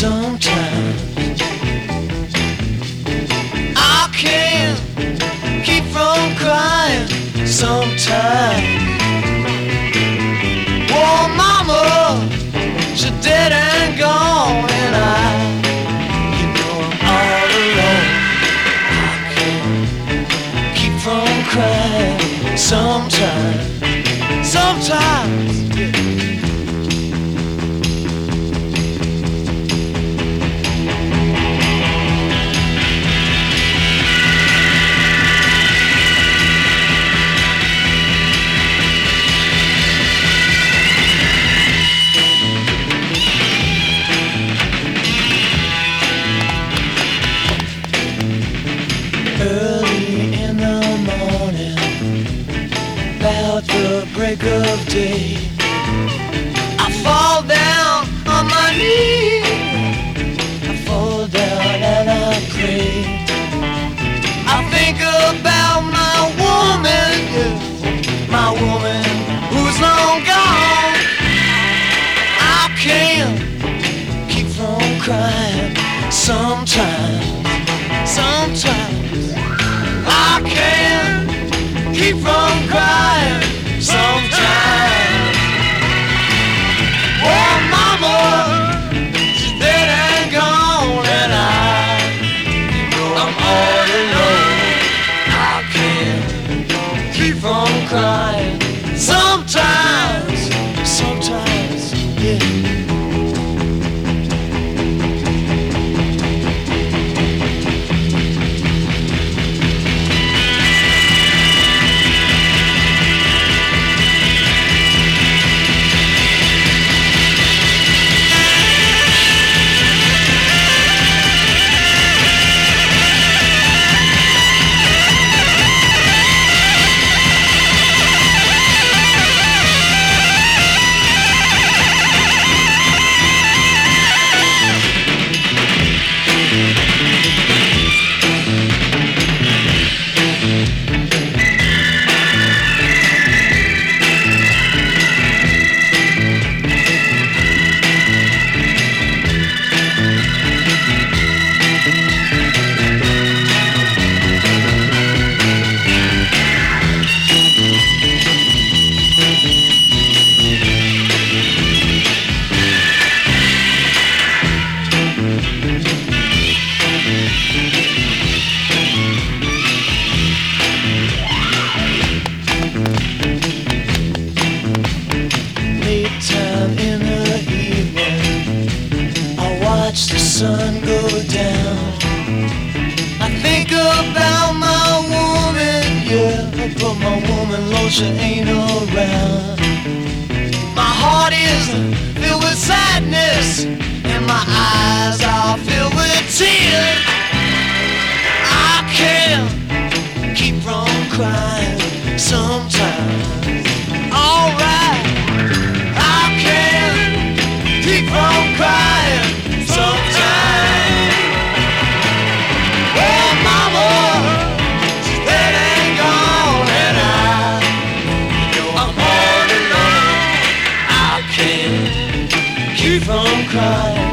sometimes I can't keep from crying sometimes. Oh, mama, she's dead and gone, and you know I'm all alone. I can't keep from crying sometimes, yeah. Early in the morning, about the break of day, I fall down on my knees, I fall down and I pray. I think about my woman, yeah, my woman who's long gone. I can't keep from crying sometimes. I can't keep from crying sometimes. Oh, mama, she's dead and gone, and you know I'm all alone. I can't keep from crying sometimes, yeah. Time in the evening, I watch the sun go down. I think about my woman, yeah, but my woman, Lord, she ain't around. My heart is filled with sadness, and my eyes are filled with tears. I can't keep from crying sometimes. Alright, keep from crying sometimes. Oh, mama, she's dead and gone, and you know I'm all alone. I can't keep from crying.